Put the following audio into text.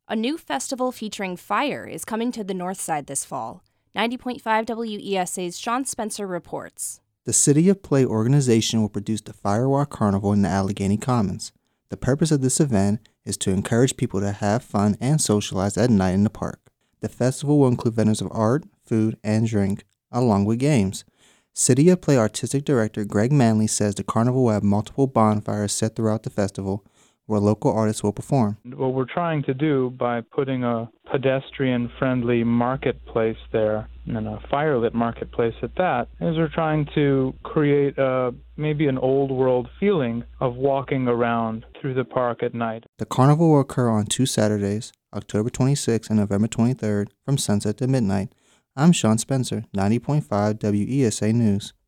A new festival featuring fire is coming to the north side this fall. 90.5 WESA's Sean Spencer reports. The City of Play organization will produce the Firewalk Carnival in the Allegheny Commons. The purpose of this event is to encourage people to have fun and socialize at night in the park. The festival will include vendors of art, food, and drink, along with games. City of Play Artistic Director Greg Manley says the carnival will have multiple bonfires set throughout the festival, where local artists will perform. What we're trying to do by putting a pedestrian-friendly marketplace there, and a firelit marketplace at that, is we're trying to create maybe an old-world feeling of walking around through the park at night. The carnival will occur on 2 Saturdays, October 26th and November 23rd, from sunset to midnight. I'm Sean Spencer, 90.5 WESA News.